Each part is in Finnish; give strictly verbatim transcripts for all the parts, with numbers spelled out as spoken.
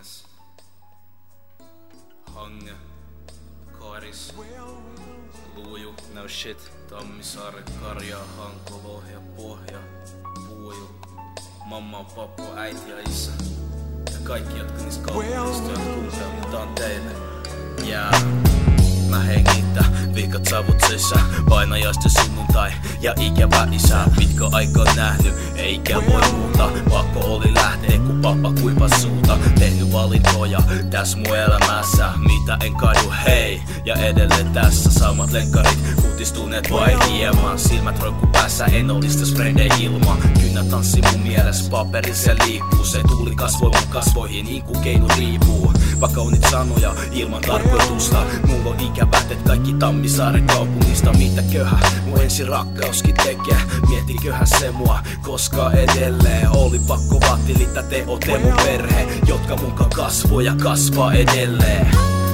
Hanges, Hange, Karis, Luuju, no shit, Tammisaari, Karja, Hanko, Lohja, Pohja, Puuju, mamma, pappa, äiti ja isä ja kaikki, jotka niistä kaupungista kuuntelevat, tää on teille. Yeah. Mä hengittä, viikat savut sisään, painajasta sunnuntai ja ikävä isä. Pitkä aika on nähnyt, eikä voi muuta. Pakko oli lähteä, kun pappa kuivas suuta. Tehnyt valintoja tässä mun elämässä, mitä en kadu, hei. Ja edelleen tässä samat lenkkarit, kutistuneet vai hieman. Silmät roikku päässä, en olis täs frendei ilman. Kynnä tanssi mun mielessä, paperissa liikkuu. Se tuuli kasvoi mun kasvoihin, niin kuin keinu riipuu. Vakaunit sanoja ilman tarkoitusta. Mulla on ikävät, et kaikki Tammisaaren kaupungista. Mitäköhän mun ensi rakkauskin tekee? Mietiköhän se mua, koska edelleen oli pakko vaatilita teot ja mun perhe, jotka munkaan kasvoi ja kasvaa edelleen.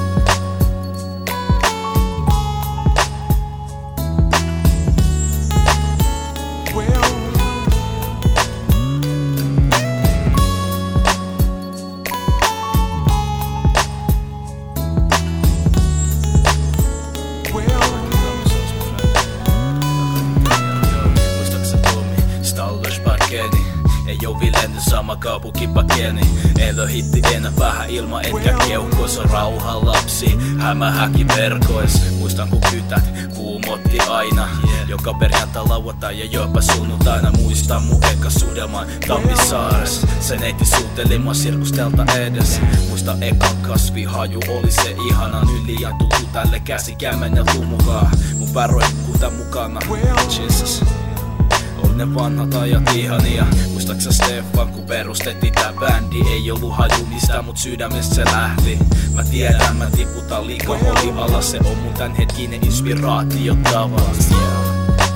Ei oo vilenny sama kaupunki pakeni. En lö hitti enää vähän ilman etkä keuhkois. On rauha lapsi, hämähäkin verkois. Muistan kun kytät kuumotti aina. Joka perjantai, lauantai ja jopa sunnuntaina. Muistan mun eka sudelman Tammisaares. Se neiti suutelimaan sirkustelta edes. Muistan ekan kasvihaju, oli se ihanan yli. Ja tultu tälle käsi kämmenneltu mukaan. Mun pää roikkuu tän mukana. Jesus. On ne vanhat ajat ihania. Muistaaksä Stefan kun perustettiin tää bändi? Ei ollu haju mistään, mut sydämestä se lähti. Mä tiedän, mä tiputan liikaa oli alas. Se on mun tän hetkinen inspiraatio tavallaan. Yeah.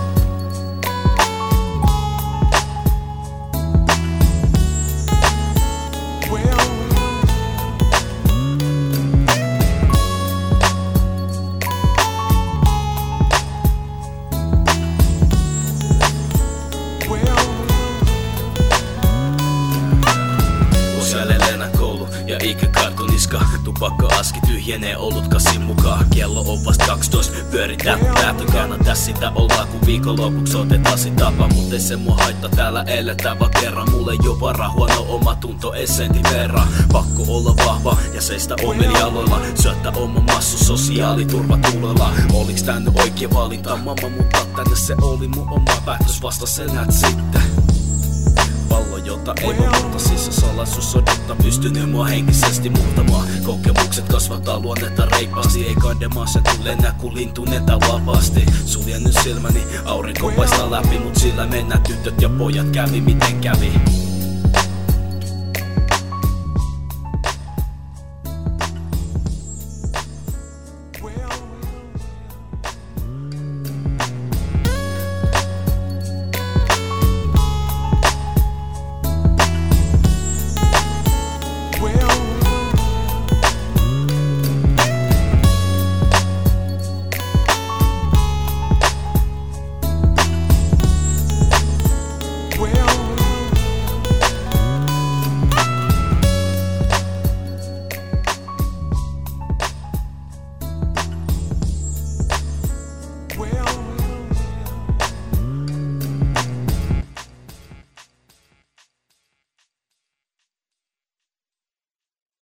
Ja ikä kartuniska, tupakka aski tyhjenee olut kasin mukaan. Kello on vasta kaksitoista, pyöritään päätön kannattaa sitä ollaan kun viikonlopuksi otetaan sit tapa. Mut ei se mua haittaa, täällä eletään vaan kerran. Mulle ei oo varaa, huono omatunto ei sentin verran. Pakko olla vahva ja seistä omilla jaloilla. Syöttää oma massu sosiaaliturva tulella. Oliks tää nyt oikea valinta mamma, mutta tänne se oli mun oma päätös. Vasta sen näet sitten. Pallo, jota ei voi muuta, sisäsalaisuus odottaa. Pystynyt mua henkisesti muuttamaan. Kokemukset kasvattaa luonnetta reippaasti. Ei kandemaa se tule nää kun lintuneita vapaasti. Suljen nyt silmäni, aurinko paistaa läpi. Mut sillä mennään tytöt ja pojat kävi miten kävi.